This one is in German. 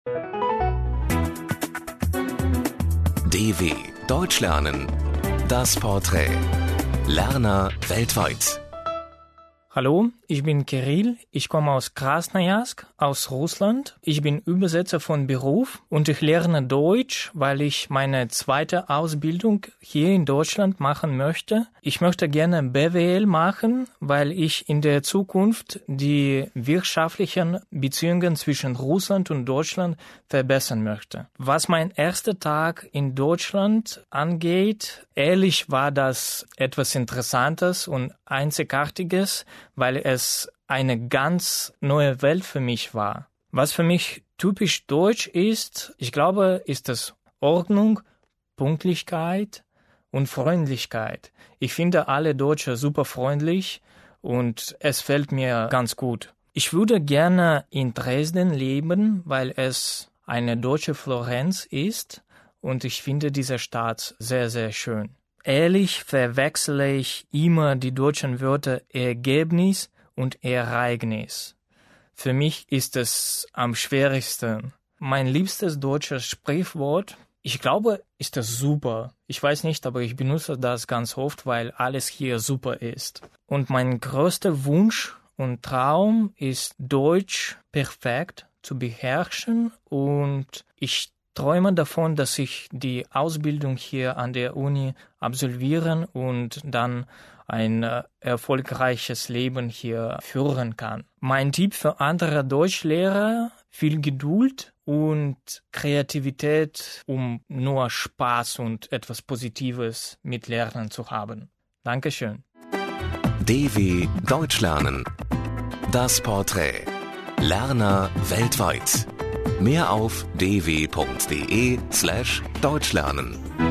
DW Deutsch lernen. Das Porträt. Lerner weltweit. Hallo, ich bin Kirill, ich komme aus Krasnojarsk, aus Russland. Ich bin Übersetzer von Beruf und ich lerne Deutsch, weil ich meine zweite Ausbildung hier in Deutschland machen möchte. Ich möchte gerne BWL machen, weil ich in der Zukunft die wirtschaftlichen Beziehungen zwischen Russland und Deutschland verbessern möchte. Was mein erster Tag in Deutschland angeht, ehrlich war das etwas Interessantes und Einzigartiges, weil es eine ganz neue Welt für mich war. Was für mich typisch deutsch ist, ich glaube, ist es Ordnung, Pünktlichkeit und Freundlichkeit. Ich finde alle Deutsche super freundlich und es fällt mir ganz gut. Ich würde gerne in Dresden leben, weil es eine deutsche Florenz ist und ich finde diese Stadt sehr, sehr schön. Ehrlich verwechsle ich immer die deutschen Wörter Ergebnis und Ereignis. Für mich ist es am schwierigsten. Mein liebstes deutsches Sprichwort, ich glaube, ist das super. Ich weiß nicht, aber ich benutze das ganz oft, weil alles hier super ist. Und mein größter Wunsch und Traum ist, Deutsch perfekt zu beherrschen und ich träume davon, dass ich die Ausbildung hier an der Uni absolvieren und dann ein erfolgreiches Leben hier führen kann. Mein Tipp für andere Deutschlehrer, viel Geduld und Kreativität, um nur Spaß und etwas Positives mit Lernen zu haben. Dankeschön. DW Deutsch lernen. Das Porträt. Lerner weltweit. Mehr auf dw.de/deutschlernen.